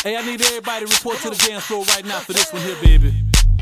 Hey, I need everybody to report to the dance floor right now for this one here, baby.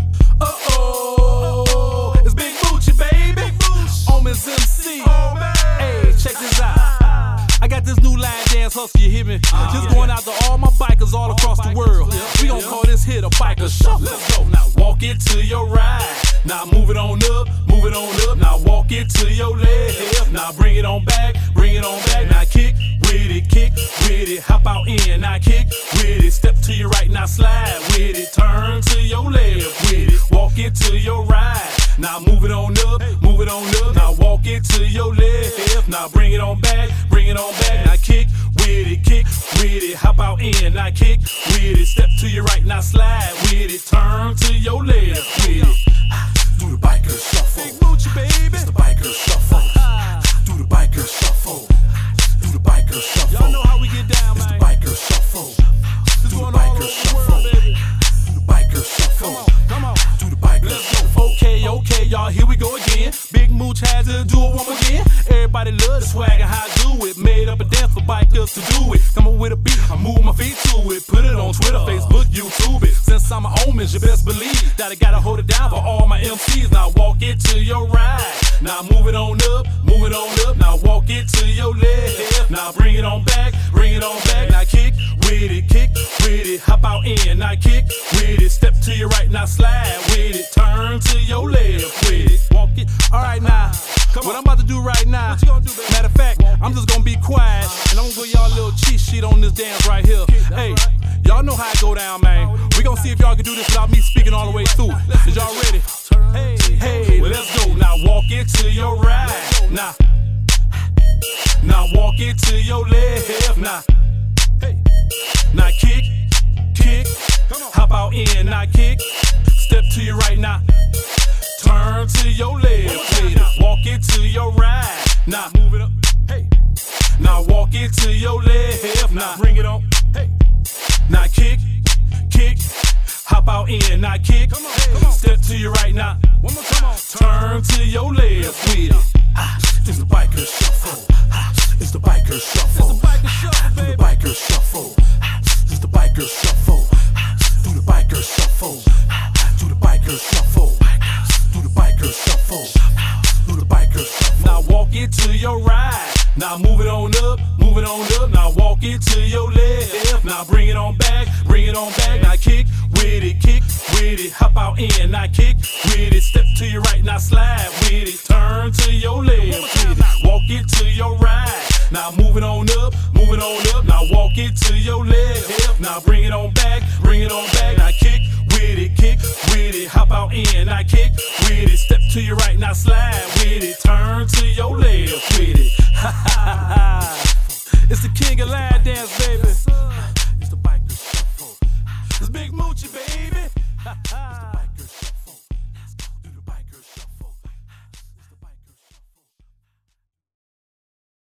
Uh-oh, it's Big Moochie, baby. Omen's MC. Hey, check this out. I got this new line dance hustle, you hear me? Just going out to all my bikers all across the world. We gon' call this hit a biker shuffle. Let's go. Now walk it to your right. Now move it on up, move it on up. Now walk it to your left. Now bring it on back, bring it on back. Now kick with it, kick with it. Hop out in, now kick with it. Step to your right, now slide with it. Turn to your left with it. Walk it to your right. Now move it on up, move it on up. Now walk it to your left. Now bring it on back, bring it on back. Now kick with it, kick with it. Hop out in, now kick with it. Step to your right, now slide with it. Turn to your left with it. Do the biker shuffle. Big Moochie, baby. It's the biker shuffle. Do the biker shuffle. Do the biker shuffle. Y'all know how we get down, man. It's the biker shuffle. Do the biker shuffle. Do the biker shuffle. Come on, do the biker shuffle. Okay, y'all, here we go again. Big Mooch had to do it one more again. Everybody love the swag and how I do it. Made up a dance for bikers to do it. Come on with a beat, I move my feet to it. Put it on Twitter, Facebook, YouTube it. Since I'm an Omens, you best believe that I gotta hold it down for all my MCs. Now walk it to your right. Now move it on up, move it on up. Now walk it to your left. Now bring it on back, bring it on back. Now kick with it, kick with it. Hop out in, now kick with it. Step to your right, now slide with it. Turn to your left with it. Walk it. Alright now, what I'm about to do right now, what you gonna do, baby? Matter of fact, I'm just gonna be quiet and I'm gonna give y'all a little cheat sheet on this dance right here. Hey, y'all know how it go down, man. We gonna see if y'all can do this without me speaking all the way through. Is y'all ready? Hey, well, let's go. Now walk it to your right. Now walk it to your left. Now kick, kick. Hop out in, now kick. Step to your right now. Turn to your left. Walk it to your right. Now move it up. Now walk it to your left. Now bring it on. Now kick, kick. Hop out in, now kick. Step to your right now. One more time. Turn to your left with it. It's the biker shuffle. It's the biker shuffle. It's the biker shuffle, baby. Do the biker shuffle. It's the biker shuffle. Do the biker shuffle. Do the biker shuffle. Do the biker shuffle. Do the biker shuffle. Now walk it to your right. Now move it on up, move it on up. Now walk it to your left. Now bring it on back, bring it on back. Now kick with it, kick with it. Hop out in, now kick with it. Step to your right, now slide with it. Turn to your left with it. Walk it to your right. Now move it on up, move it on up. Now walk it to your left. Now bring it on back, bring it on back. Now kick with it, kick with it. Hop out in, now kick with it. Step to your right, now slide with it. Turn to your left with it. It's the king of line dance, baby. It's the biker shuffle. It's Big Moochie, baby.